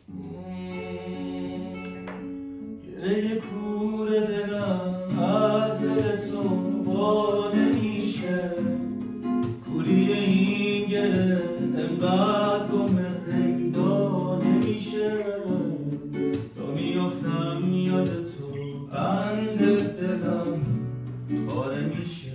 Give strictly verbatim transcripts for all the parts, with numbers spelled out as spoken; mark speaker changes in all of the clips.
Speaker 1: گره کور دلم از دل تو وا نمیشه، کوری این گره انقدر گمه پیدا نمیشه. تا میافتم یاد تو بند دلم پاره میشه.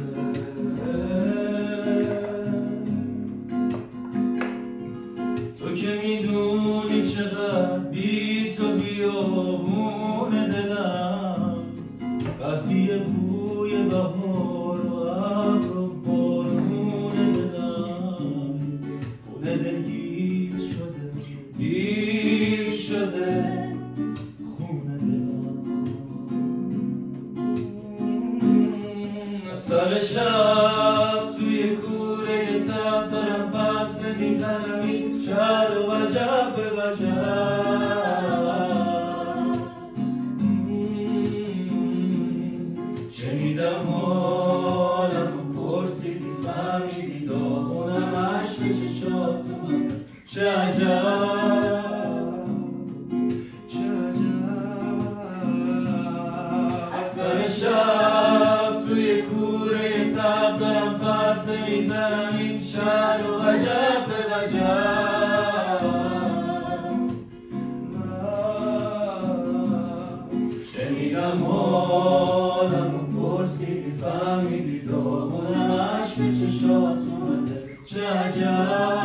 Speaker 1: تو که میدونی چقدر بی تو بیابون دلم، وقتی بوی بهار و ابر و بارون دلم، خونه دلگیر شده دیر شده خونه دلم. سر شب توی کوره تب دارم پرسه میزنم این شهر و وجب به وجب. شنیدم حالم و پرسیدی فهمیدی داغونم عشق به چشات من. چه عجب چه عجب. از سر شب توی کوره تب دارم پرسه میزنم این شهر و وجب به وجب. شنیدم حالم و پرسیدی فهمیدی داغونم عشق به چشات اومده. چه عجب